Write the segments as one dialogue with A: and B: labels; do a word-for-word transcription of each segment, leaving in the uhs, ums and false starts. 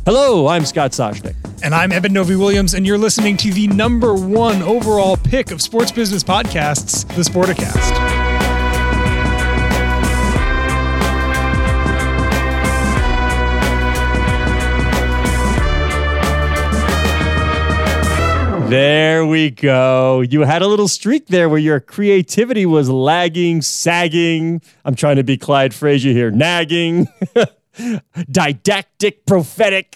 A: Hello, I'm Scott Soshnick.
B: And I'm Eben Novy-Williams, and you're listening to the number one overall pick of sports business podcasts, The Sporticast.
A: There we go. You had a little streak there where your creativity was lagging, sagging. I'm trying to be Clyde Frazier here. Nagging. Didactic, prophetic.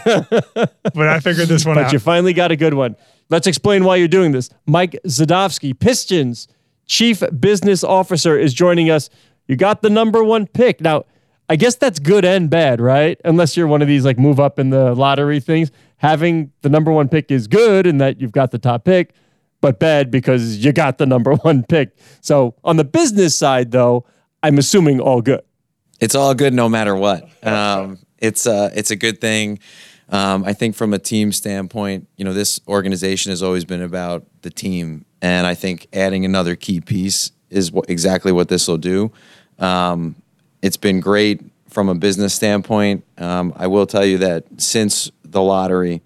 B: But I figured this one
A: but
B: out.
A: But you finally got a good one. Let's explain why you're doing this. Mike Zadovsky, Pistons Chief Business Officer, is joining us. You got the number one pick. Now, I guess that's good and bad, right? Unless you're one of these like move up in the lottery things. Having the number one pick is good in that you've got the top pick, but bad because you got the number one pick. So on the business side, though, I'm assuming all good.
C: It's all good no matter what. Um, it's, uh, it's a good thing. Um, I think from a team standpoint, you know, this organization has always been about the team. And I think adding another key piece is what, exactly what this will do. Um, it's been great from a business standpoint. Um, I will tell you that since the lottery,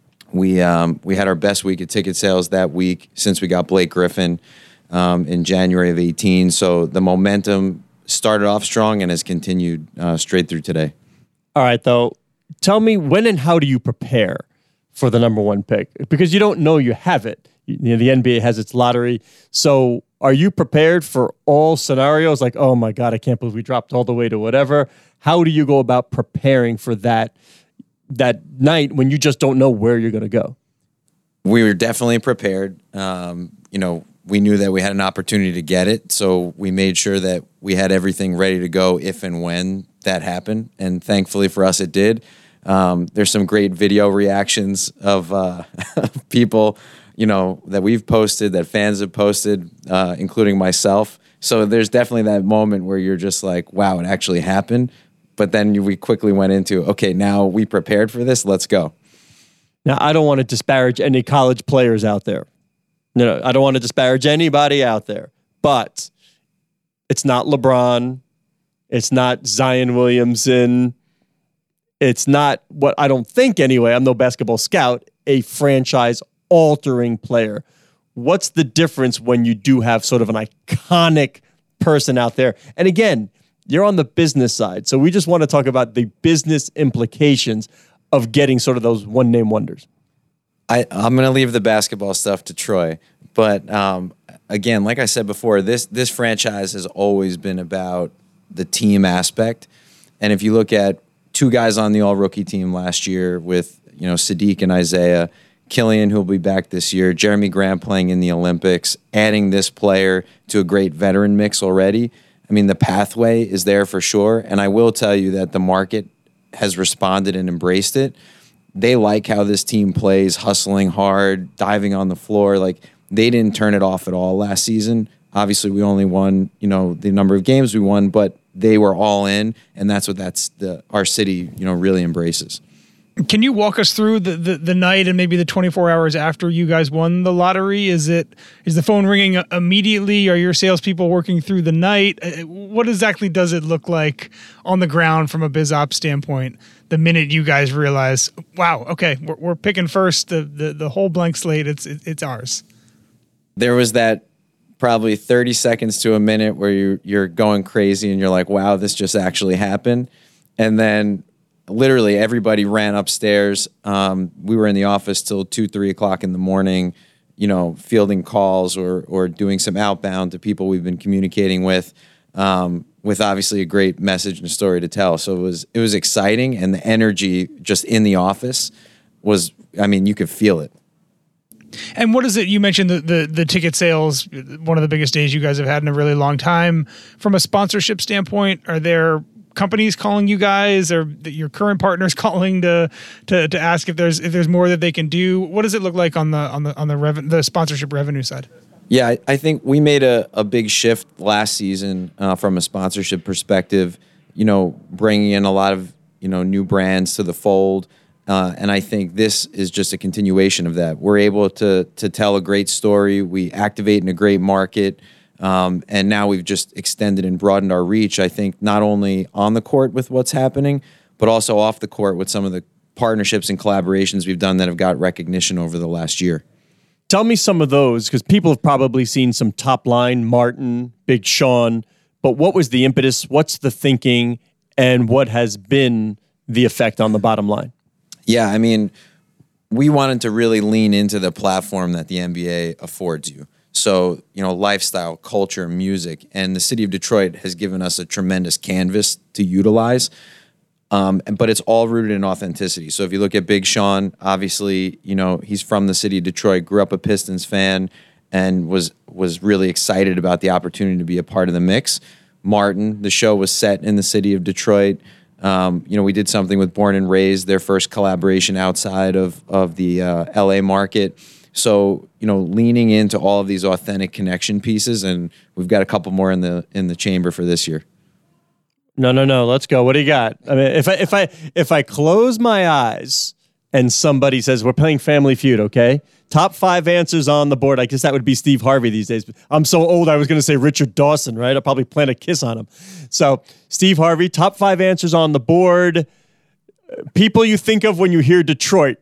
C: we um, we had our best week of ticket sales that week since we got Blake Griffin um, in January of eighteen. So the momentum started off strong and has continued uh, straight through today.
A: All right, though, tell me when and how do you prepare for the number one pick? Because you don't know you have it. You know, the N B A has its lottery. So are you prepared for all scenarios? Like, oh my God, I can't believe we dropped all the way to whatever. How do you go about preparing for that that night when you just don't know where you're going to go?
C: We were definitely prepared. Um, you know, we knew that we had an opportunity to get it, so we made sure that we had everything ready to go if and when that happened, and thankfully for us it did. Um, there's some great video reactions of uh, people, you know, that we've posted, that fans have posted, uh, including myself. So there's definitely that moment where you're just like, wow, it actually happened. But then we quickly went into, okay, now we prepared for this, let's go.
A: Now, I don't want to disparage any college players out there. No, no, I don't want to disparage anybody out there. But it's not LeBron. It's not Zion Williamson. It's not what I don't think anyway, I'm no basketball scout, a franchise-altering player. What's the difference when you do have sort of an iconic person out there? And again, you're on the business side. So we just want to talk about the business implications of getting sort of those one-name wonders.
C: I, I'm going to leave the basketball stuff to Troy. But um, again, like I said before, this this franchise has always been about the team aspect. And if you look at two guys on the all-rookie team last year with, you know, Sadiq and Isaiah, Killian, who will be back this year, Jeremy Grant playing in the Olympics, adding this player to a great veteran mix already, I mean, the pathway is there for sure. And I will tell you that the market has responded and embraced it. They like how this team plays, hustling hard, diving on the floor. Like, they didn't turn it off at all last season. Obviously, we only won, you know, the number of games we won, but they were all in, and that's what that's the our city, you know, really embraces.
B: Can you walk us through the, the, the night and maybe the twenty-four hours after you guys won the lottery? Is it is the phone ringing immediately? Are your salespeople working through the night? What exactly does it look like on the ground from a biz ops standpoint the minute you guys realize, wow, okay, we're, we're picking first, the, the the whole blank slate, it's it, it's ours?
C: There was that probably thirty seconds to a minute where you you're going crazy and you're like, wow, this just actually happened, and then literally everybody ran upstairs. Um, we were in the office till two, three o'clock in the morning, you know, fielding calls or or doing some outbound to people we've been communicating with, um, with obviously a great message and a story to tell. So it was it was exciting, and the energy just in the office was, I mean, you could feel it.
B: And what is it? You mentioned the, the the ticket sales, one of the biggest days you guys have had in a really long time. From a sponsorship standpoint, are there companies calling you guys, or your current partners calling to to to ask if there's if there's more that they can do? What does it look like on the on the on the reven- the sponsorship revenue side?
C: Yeah, I, I think we made a, a big shift last season uh, from a sponsorship perspective. You know, bringing in a lot of you know new brands to the fold. Uh, and I think this is just a continuation of that. We're able to to tell a great story. We activate in a great market. Um, and now we've just extended and broadened our reach, I think, not only on the court with what's happening, but also off the court with some of the partnerships and collaborations we've done that have got recognition over the last year.
A: Tell me some of those, because people have probably seen some top line, Martin, Big Sean, but what was the impetus? What's the thinking? And what has been the effect on the bottom line?
C: Yeah, I mean, we wanted to really lean into the platform that the N B A affords you. So, you know, lifestyle, culture, music, and the city of Detroit has given us a tremendous canvas to utilize. Um, but it's all rooted in authenticity. So if you look at Big Sean, obviously, you know, he's from the city of Detroit, grew up a Pistons fan, and was was really excited about the opportunity to be a part of the mix. Martin, the show was set in the city of Detroit. Um, you know, we did something with Born and Raised, their first collaboration outside of of the uh, L A market. So, you know, leaning into all of these authentic connection pieces, and we've got a couple more in the in the chamber for this year.
A: No, no, no. Let's go. What do you got? I mean, if I if I if I close my eyes and somebody says we're playing Family Feud, okay? Top five answers on the board. I guess that would be Steve Harvey these days. I'm so old. I was going to say Richard Dawson, right? I'll probably plant a kiss on him. So Steve Harvey, top five answers on the board. People you think of when you hear Detroit.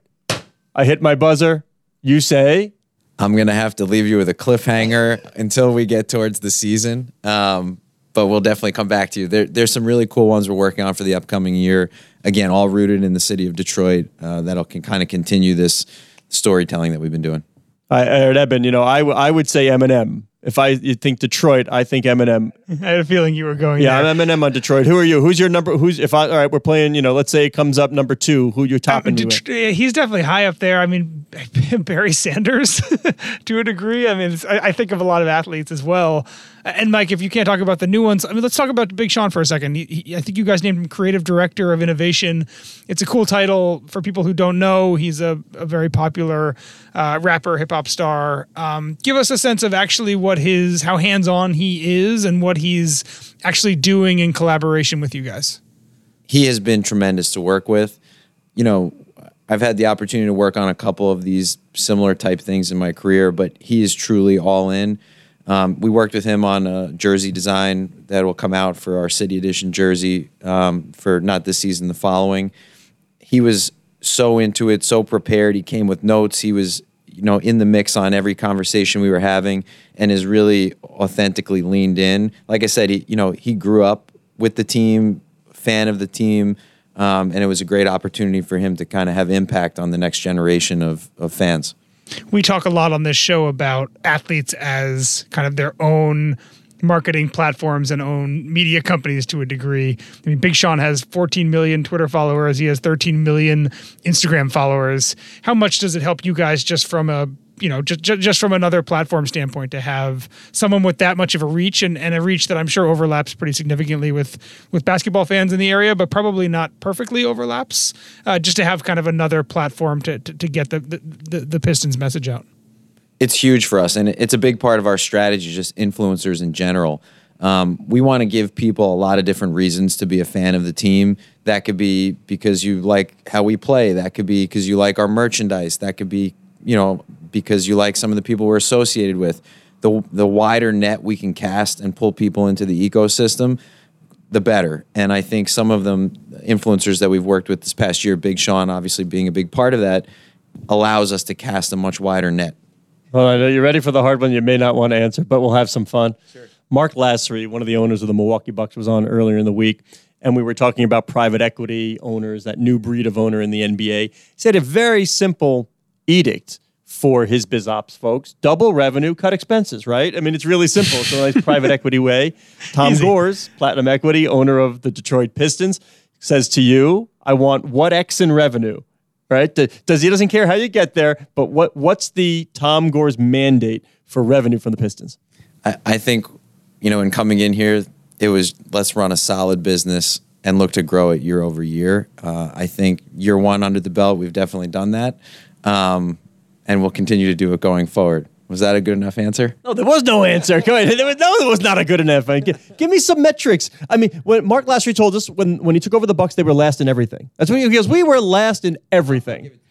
A: I hit my buzzer. You say.
C: I'm going to have to leave you with a cliffhanger until we get towards the season. Um, but we'll definitely come back to you. There, there's some really cool ones we're working on for the upcoming year. Again, all rooted in the city of Detroit. Uh, that'll can kind of continue this storytelling that we've been doing.
A: I, I heard Eben, you know, I, w- I would say Eminem. If I you think Detroit, I think Eminem.
B: I had a feeling you were going
A: Yeah,
B: there.
A: I'm Eminem on Detroit. Who are you? Who's your number? Who's if I all right, we're playing, you know, let's say it comes up number two. Who you're topping
B: Uh,
A: me with?
B: Det- he's definitely high up there. I mean, Barry Sanders to a degree. I mean, it's, I, I think of a lot of athletes as well. And Mike, if you can't talk about the new ones, I mean, let's talk about Big Sean for a second. He, he, I think you guys named him Creative Director of Innovation. It's a cool title for people who don't know. He's a, a very popular uh, rapper, hip hop star. Um, give us a sense of actually what his, how hands-on he is and what he's actually doing in collaboration with you guys.
C: He has been tremendous to work with. You know, I've had the opportunity to work on a couple of these similar type things in my career, but he is truly all in. Um, we worked with him on a jersey design that will come out for our City Edition jersey um, for not this season, the following. He was so into it, so prepared. He came with notes. He was, you know, in the mix on every conversation we were having, and is really authentically leaned in. Like I said, he, you know, he grew up with the team, fan of the team, um, and it was a great opportunity for him to kind of have impact on the next generation of, of fans.
B: We talk a lot on this show about athletes as kind of their own marketing platforms and own media companies to a degree. I mean, Big Sean has fourteen million Twitter followers. He has thirteen million Instagram followers. How much does it help you guys just from a, you know, just, just from another platform standpoint to have someone with that much of a reach and, and a reach that I'm sure overlaps pretty significantly with, with basketball fans in the area, but probably not perfectly overlaps, uh, just to have kind of another platform to, to, to get the, the, the Pistons message out?
C: It's huge for us, and it's a big part of our strategy, just influencers in general. Um, we want to give people a lot of different reasons to be a fan of the team. That could be because you like how we play. That could be because you like our merchandise. That could be, you know, because you like some of the people we're associated with. The the wider net we can cast and pull people into the ecosystem, the better. And I think some of them, influencers that we've worked with this past year, Big Sean obviously being a big part of that, allows us to cast a much wider net.
A: Well, I know you're ready for the hard one. You may not want to answer, but we'll have some fun. Sure. Mark Lassery, one of the owners of the Milwaukee Bucks, was on earlier in the week, and we were talking about private equity owners, that new breed of owner in the N B A. He said a very simple edict for his biz ops folks: double revenue, cut expenses, right? I mean, it's really simple. It's a nice private equity way. Tom
B: Easy.
A: Gores, Platinum Equity, owner of the Detroit Pistons, says to you, I want what X in revenue? Right? Does he doesn't care how you get there, but what what's the Tom Gores mandate for revenue from the Pistons?
C: I, I think, you know, in coming in here, it was let's run a solid business and look to grow it year over year. Uh, I think year one under the belt, we've definitely done that, um, and we'll continue to do it going forward. Was that a good enough answer?
A: No, there was no answer. Go ahead. There was, no, there was not a good enough. Give, give me some metrics. I mean, when Mark Lassery told us when, when he took over the Bucks, they were last in everything. That's when he goes, we were last in everything.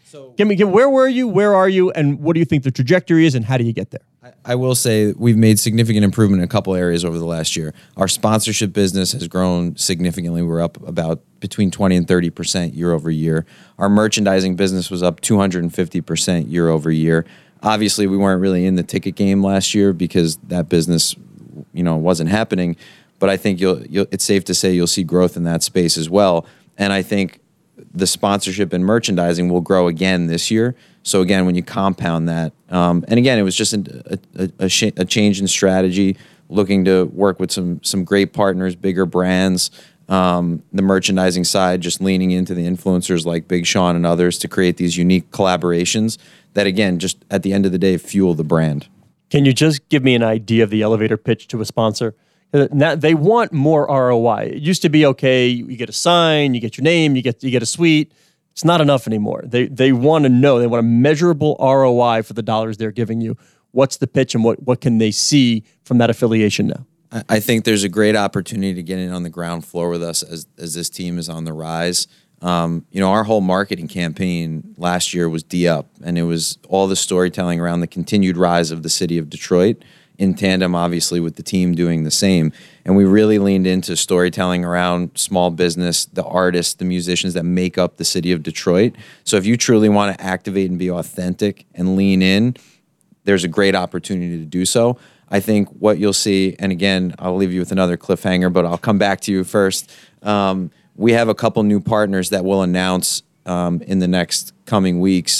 C: So
A: give me, give, where were you? Where are you? And what do you think the trajectory is? And how do you get there?
C: I, I will say we've made significant improvement in a couple areas over the last year. Our sponsorship business has grown significantly. We're up about between twenty and thirty percent year over year. Our merchandising business was up two hundred fifty percent year over year. Obviously, we weren't really in the ticket game last year because that business, you know, wasn't happening. But I think you'll, you'll it's safe to say you'll see growth in that space as well. And I think the sponsorship and merchandising will grow again this year. So again, when you compound that, um, and again, it was just a, a, a, sh- a change in strategy, looking to work with some some great partners, bigger brands. Um, the merchandising side, just leaning into the influencers like Big Sean and others to create these unique collaborations that, again, just at the end of the day, fuel the brand.
A: Can you just give me an idea of the elevator pitch to a sponsor? Now, they want more R O I. It used to be, okay, you get a sign, you get your name, you get you get a suite. It's not enough anymore. They they want to know, they want a measurable R O I for the dollars they're giving you. What's the pitch and what, what can they see from that affiliation now?
C: I think there's a great opportunity to get in on the ground floor with us as as this team is on the rise. Um, you know, our whole marketing campaign last year was D-Up, and it was all the storytelling around the continued rise of the city of Detroit, in tandem, obviously, with the team doing the same. And we really leaned into storytelling around small business, the artists, the musicians that make up the city of Detroit. So if you truly want to activate and be authentic and lean in, there's a great opportunity to do so. I think what you'll see, and again, I'll leave you with another cliffhanger, but I'll come back to you first. Um, we have a couple new partners that we'll announce um, in the next coming weeks,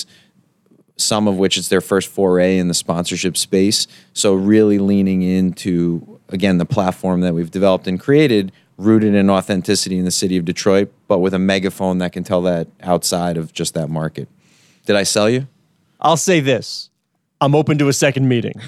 C: some of which is their first foray in the sponsorship space. So really leaning into, again, the platform that we've developed and created, rooted in authenticity in the city of Detroit, but with a megaphone that can tell that outside of just that market. Did I sell you?
A: I'll say this. I'm open to a second meeting.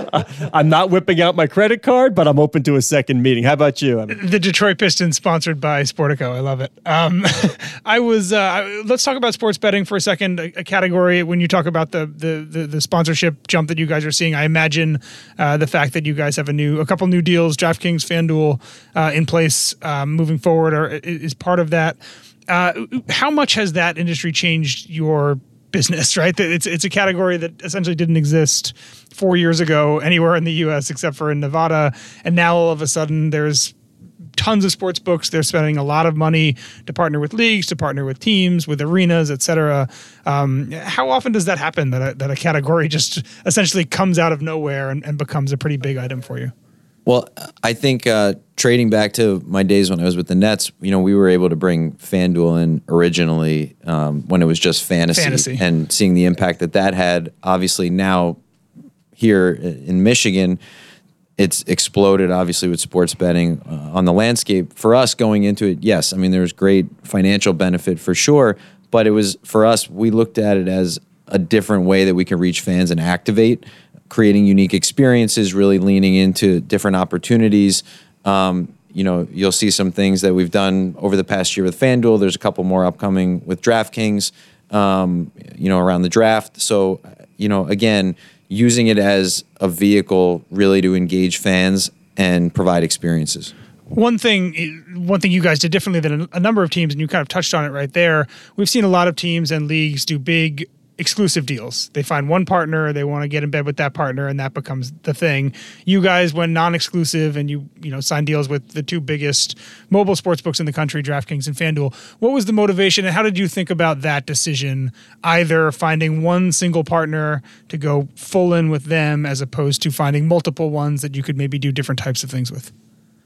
A: I'm not whipping out my credit card, but I'm open to a second meeting. How about you, Evan?
B: The Detroit Pistons, sponsored by Sportico. I love it. Um, I was. Uh, let's talk about sports betting for a second. A, a category when you talk about the, the the the sponsorship jump that you guys are seeing. I imagine uh, the fact that you guys have a new, a couple new deals, DraftKings, FanDuel, uh, in place um, moving forward, or is part of that. Uh, how much has that industry changed your business, right? It's it's a category that essentially didn't exist four years ago anywhere in the U S except for in Nevada, and now all of a sudden there's tons of sports books. They're spending a lot of money to partner with leagues, to partner with teams, with arenas, et cetera. Um, how often does that happen, that a, that a category just essentially comes out of nowhere and, and becomes a pretty big item for you?
C: Well, I think uh, trading back to my days when I was with the Nets, you know, we were able to bring FanDuel in originally um, when it was just fantasy,
B: fantasy,
C: and seeing the impact that that had. Obviously, now here in Michigan, it's exploded, obviously, with sports betting uh, on the landscape. For us going into it, yes, I mean, there was great financial benefit for sure, but it was, for us, we looked at it as a different way that we can reach fans and activate, creating unique experiences, really leaning into different opportunities. Um, you know, you'll see some things that we've done over the past year with FanDuel. There's a couple more upcoming with DraftKings, um, you know, around the draft. So, you know, again, using it as a vehicle really to engage fans and provide experiences.
B: One thing, one thing you guys did differently than a number of teams, and you kind of touched on it right there. We've seen a lot of teams and leagues do big exclusive deals. They find one partner, they want to get in bed with that partner, and that becomes the thing. You guys went non-exclusive, and you you know signed deals with the two biggest mobile sports books in the country, DraftKings and FanDuel. What was the motivation, and how did you think about that decision, either finding one single partner to go full in with them as opposed to finding multiple ones that you could maybe do different types of things with?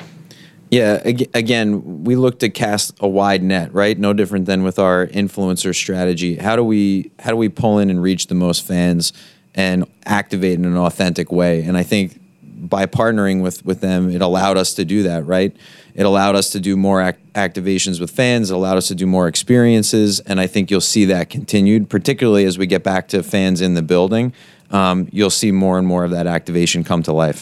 C: Yeah, again, we look to cast a wide net, right? No different than with our influencer strategy. How do we how do we pull in and reach the most fans and activate in an authentic way? And I think by partnering with with them, it allowed us to do that, right? It allowed us to do more act- activations with fans. It allowed us to do more experiences, and I think you'll see that continued, particularly as we get back to fans in the building. Um, you'll see more and more of that activation come to life.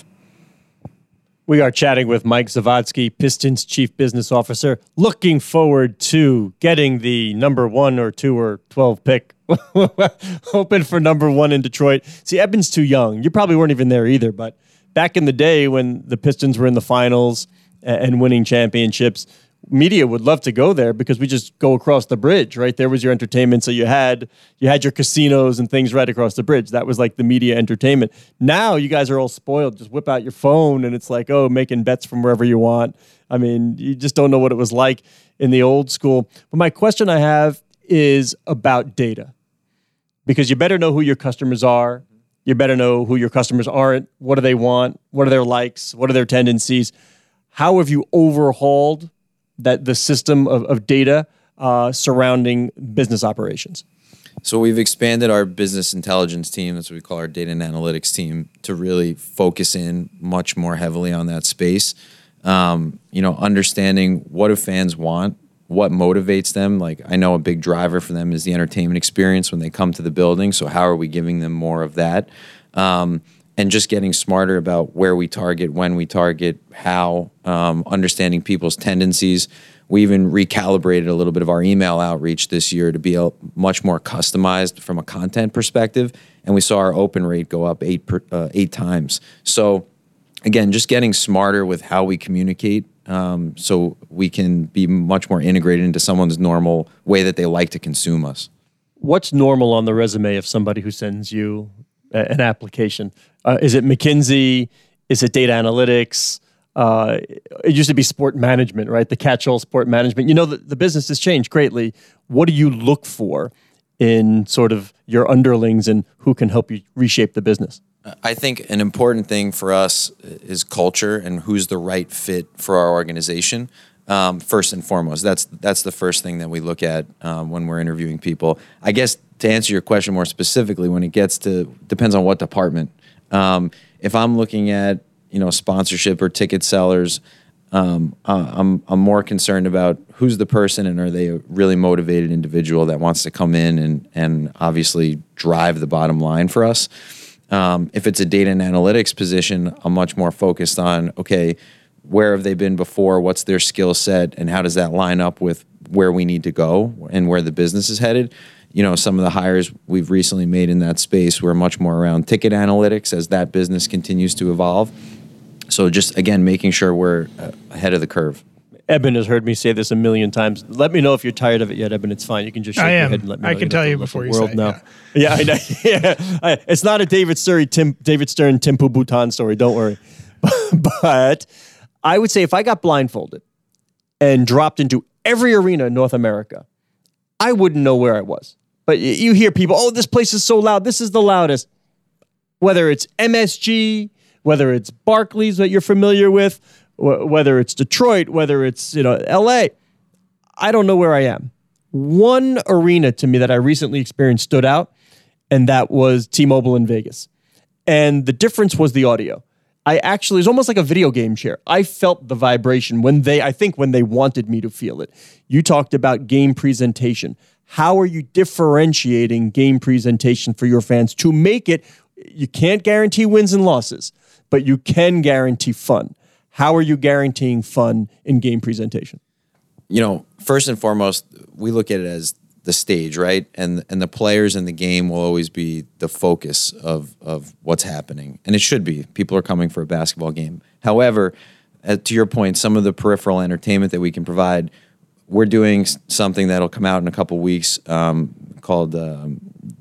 A: We are chatting with Mike Zawadzki, Pistons Chief Business Officer. Looking forward to getting the number one or two or twelve pick. Hoping for number one in Detroit. See, Eben's too young. You probably weren't even there either, but back in the day when the Pistons were in the finals and winning championships, media would love to go there because we just go across the bridge, right? There was your entertainment. So you had you had your casinos and things right across the bridge. That was like the media entertainment. Now you guys are all spoiled. Just whip out your phone and it's like, oh, making bets from wherever you want. I mean, you just don't know what it was like in the old school. But my question I have is about data. Because you better know who your customers are. You better know who your customers aren't. What do they want? What are their likes? What are their tendencies? How have you overhauled that the system of, of data uh, surrounding business operations?
C: So we've expanded our business intelligence team, that's what we call our data and analytics team, to really focus in much more heavily on that space. Um, you know, understanding what do fans want, what motivates them. Like, I know a big driver for them is the entertainment experience when they come to the building. So how are we giving them more of that? Um, and just getting smarter about where we target, when we target, how, um, understanding people's tendencies. We even recalibrated a little bit of our email outreach this year to be a, much more customized from a content perspective. And we saw our open rate go up eight, per, uh, eight times. So again, just getting smarter with how we communicate, um, so we can be much more integrated into someone's normal way that they like to consume us.
A: What's normal on the resume of somebody who sends you a, an application? Uh, is it McKinsey? Is it data analytics? Uh, it used to be sport management, right? The catch-all sport management. You know, the, the business has changed greatly. What do you look for in sort of your underlings and who can help you reshape the business?
C: I think an important thing for us is culture and who's the right fit for our organization. Um, first and foremost, that's that's the first thing that we look at um, when we're interviewing people. I guess to answer your question more specifically, when it gets to, depends on what department. Um, if I'm looking at, you know, sponsorship or ticket sellers, um, uh, I'm I'm more concerned about who's the person and are they a really motivated individual that wants to come in and and obviously drive the bottom line for us. Um, if it's a data and analytics position, I'm much more focused on, okay, where have they been before? What's their skill set? And how does that line up with where we need to go and where the business is headed? You know, some of the hires we've recently made in that space were much more around ticket analytics as that business continues to evolve. So just, again, making sure we're ahead of the curve.
A: Eben has heard me say this a million times. Let me know if you're tired of it yet, Eben. It's fine. You can just shake
B: I
A: your
B: am.
A: head and let me know.
B: I can tell you before you say it.
A: Know. Yeah, I know. Yeah. I, it's not a David Stern, Tim, David Stern, Timpu Bhutan story. Don't worry. But I would say if I got blindfolded and dropped into every arena in North America, I wouldn't know where I was. But you hear people, oh, this place is so loud. This is the loudest. Whether it's M S G, whether it's Barclays that you're familiar with, whether it's Detroit, whether it's, you know, L A, I don't know where I am. One arena to me that I recently experienced stood out, and that was T-Mobile in Vegas. And the difference was the audio. I actually, it was almost like a video game chair. I felt the vibration when they, I think when they wanted me to feel it. You talked about game presentation. How are you differentiating game presentation for your fans to make it, you can't guarantee wins and losses, but you can guarantee fun. How are you guaranteeing fun in game presentation?
C: You know, first and foremost, we look at it as the stage, right? And and the players in the game will always be the focus of of what's happening. And it should be. People are coming for a basketball game. However, uh, to your point, some of the peripheral entertainment that we can provide, we're doing something that'll come out in a couple weeks um, called um,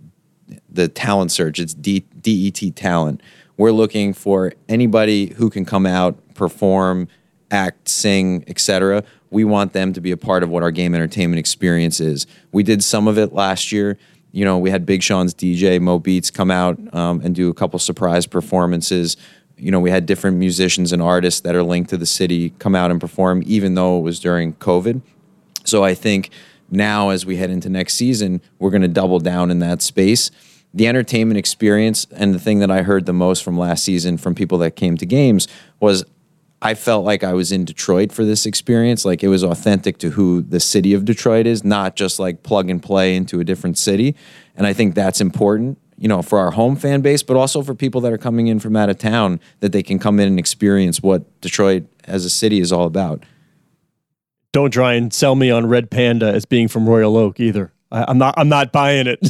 C: the Talent Search. It's D- DET Talent. We're looking for anybody who can come out, perform, act, sing, et cetera. We want them to be a part of what our game entertainment experience is. We did some of it last year. You know, we had Big Sean's D J, Mo Beats, come out um, and do a couple surprise performances. You know, we had different musicians and artists that are linked to the city come out and perform, even though it was during COVID. So I think now as we head into next season, we're going to double down in that space. The entertainment experience, and the thing that I heard the most from last season from people that came to games, was I felt like I was in Detroit for this experience. Like it was authentic to who the city of Detroit is, not just like plug and play into a different city. And I think that's important, you know, for our home fan base, but also for people that are coming in from out of town, that they can come in and experience what Detroit as a city is all about.
A: Don't try and sell me on Red Panda as being from Royal Oak either. I, I'm not. I'm not buying it.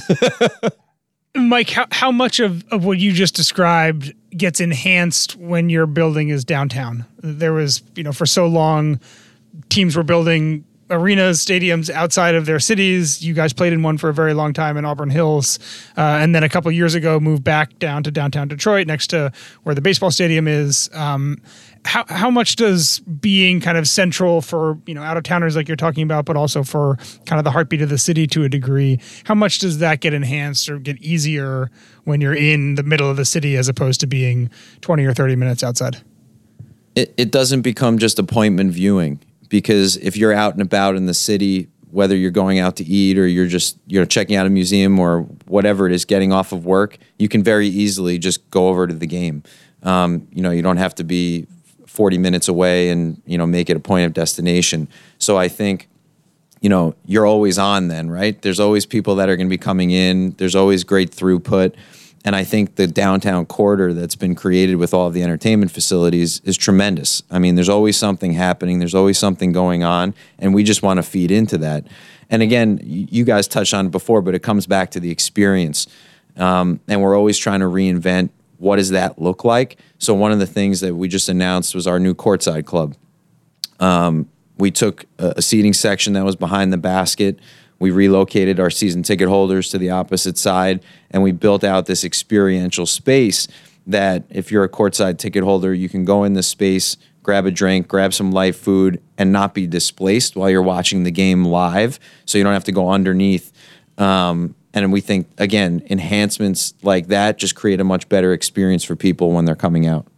B: Mike, how, how much of, of what you just described gets enhanced when your building is downtown? There was, you know, for so long, teams were building arenas, stadiums outside of their cities. You guys played in one for a very long time in Auburn Hills. Uh, and then a couple years ago, moved back down to downtown Detroit next to where the baseball stadium is. Um, how, how much does being kind of central for, you know, out-of-towners like you're talking about, but also for kind of the heartbeat of the city to a degree, how much does that get enhanced or get easier when you're in the middle of the city as opposed to being twenty or thirty minutes outside?
C: It, it doesn't become just appointment viewing. Because if you're out and about in the city, whether you're going out to eat or you're just, you know, checking out a museum or whatever it is, getting off of work, you can very easily just go over to the game. Um, you know, you don't have to be forty minutes away and, you know, make it a point of destination. So I think, you know, you're always on then, right? There's always people that are going to be coming in. There's always great throughput. And I think the downtown corridor that's been created with all of the entertainment facilities is tremendous. I mean, there's always something happening. There's always something going on. And we just want to feed into that. And again, you guys touched on it before, but it comes back to the experience. Um, and we're always trying to reinvent what does that look like. So one of the things that we just announced was our new courtside club. Um, we took a, a seating section that was behind the basket. We relocated our season ticket holders to the opposite side, and we built out this experiential space that if you're a courtside ticket holder, you can go in this space, grab a drink, grab some light food, and not be displaced while you're watching the game live, so you don't have to go underneath. Um, and we think, again, enhancements like that just create a much better experience for people when they're coming out.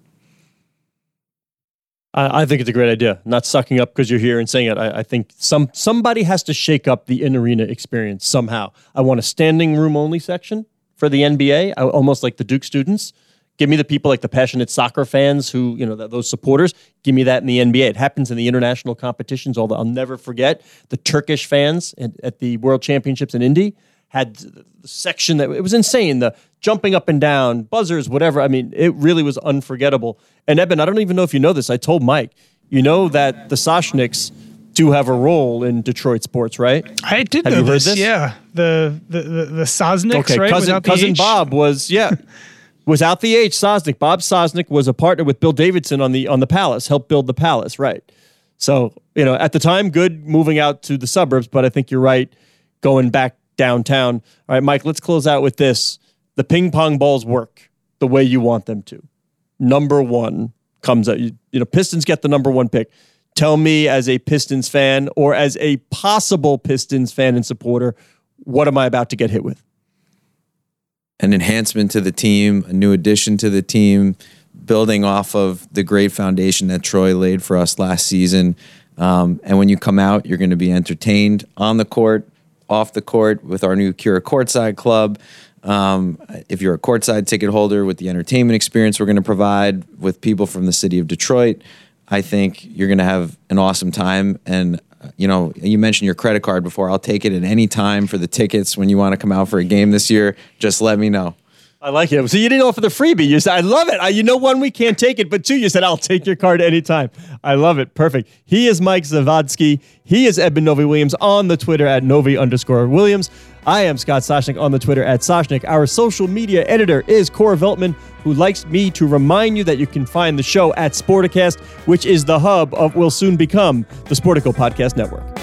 A: I think it's a great idea. Not sucking up because you're here and saying it. I, I think some somebody has to shake up the in-arena experience somehow. I want a standing room only section for the N B A, I, almost like the Duke students. Give me the people like the passionate soccer fans who, you know, th- those supporters. Give me that in the N B A. It happens in the international competitions. Although I'll never forget the Turkish fans at, at the World Championships in Indy had the section that it was insane. The jumping up and down, buzzers, whatever. I mean, it really was unforgettable. And Eben, I don't even know if you know this. I told Mike, you know that the Soshniks do have a role in Detroit sports, right?
B: I did
A: have
B: know
A: you heard
B: this.
A: this.
B: Yeah, the the the, the Sosniks,
A: okay,
B: right?
A: Cousin,
B: Without the
A: cousin
B: H?
A: Bob was yeah. Without the H, Sosnick. Bob Sosnick was a partner with Bill Davidson on the on the Palace, helped build the Palace, right? So, you know, at the time, good moving out to the suburbs, but I think you're right, going back downtown. All right, Mike, let's close out with this. The ping pong balls work the way you want them to. Number one comes out. You, you know, Pistons get the number one pick. Tell me as a Pistons fan or as a possible Pistons fan and supporter, what am I about to get hit with?
C: An enhancement to the team, a new addition to the team, building off of the great foundation that Troy laid for us last season. Um, and when you come out, you're going to be entertained on the court, off the court with our new Cura Courtside Club. Um, if you're a courtside ticket holder with the entertainment experience we're going to provide with people from the city of Detroit, I think you're going to have an awesome time. And, you know, you mentioned your credit card before. I'll take it at any time for the tickets when you want to come out for a game this year. Just let me know.
A: I like it. So you didn't offer the freebie. You said, I love it. I, you know, one, we can't take it, but two, you said, I'll take your card anytime. I love it. Perfect. He is Mike Zavodsky. He is Eben Novy-Williams on the Twitter at Novy underscore Williams. I am Scott Soshnick on the Twitter at Soshnick. Our social media editor is Cora Veltman, who likes me to remind you that you can find the show at Sporticast, which is the hub of will soon become the Sportico Podcast Network.